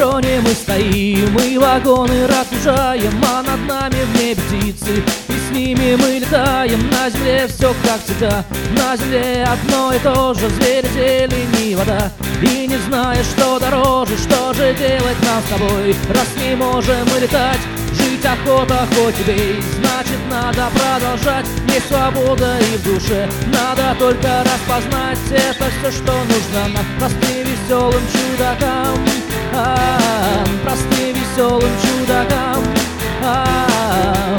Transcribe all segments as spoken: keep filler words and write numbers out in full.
перроне мы стоим, и вагоны разгружаем, а над нами в небе птицы, и с ними мы летаем. На земле все как всегда, на земле одно и то же: звери, зелень и вода. И не зная, что дороже, что же делать нам с тобой, раз не можем мы летать? Жить охота, хоть и бей, значит надо продолжать. Есть свобода и в душе, надо только распознать. Это все, что нужно нам, простым веселым чудакам, а-а-а, простым веселым чудакам, а-а-а.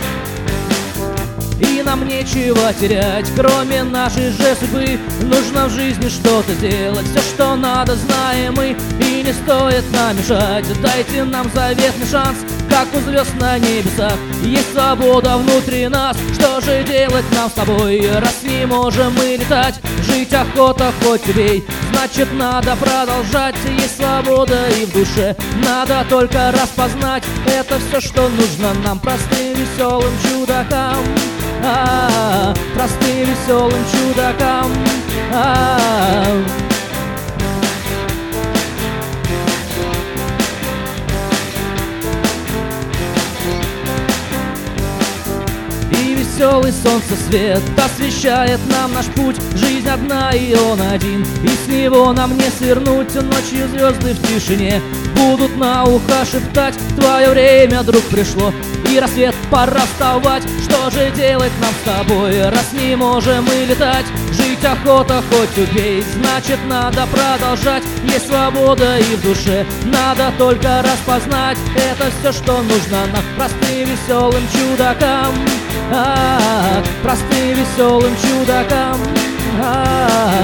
И нам нечего терять, кроме нашей же судьбы. Нужно в жизни что-то сделать, все, что надо, знаем мы, и не стоит нам мешать. Дайте нам заветный шанс, как у звезд на небесах. Есть свобода внутри нас, что же делать нам с тобой, раз не можем мы летать? Жить охота, хоть убей, значит надо продолжать. Есть свобода и в душе, надо только распознать. Это все, что нужно нам, простым веселым чудакам, а-а-а, простым веселым чудакам, а-а-а. Веселый солнце свет освещает нам наш путь. Жизнь одна и он один, и с него нам не свернуть. Ночью звезды в тишине будут на ухо шептать: твое время, друг, пришло, и рассвет, пора вставать. Что же делать нам с тобой, раз не можем мы летать? Жить охота, хоть убей, значит надо продолжать. Есть свобода и в душе, надо только распознать. Это все, что нужно нам, простым веселым чудакам, а-а-а, простым веселым чудакам, а-а-а.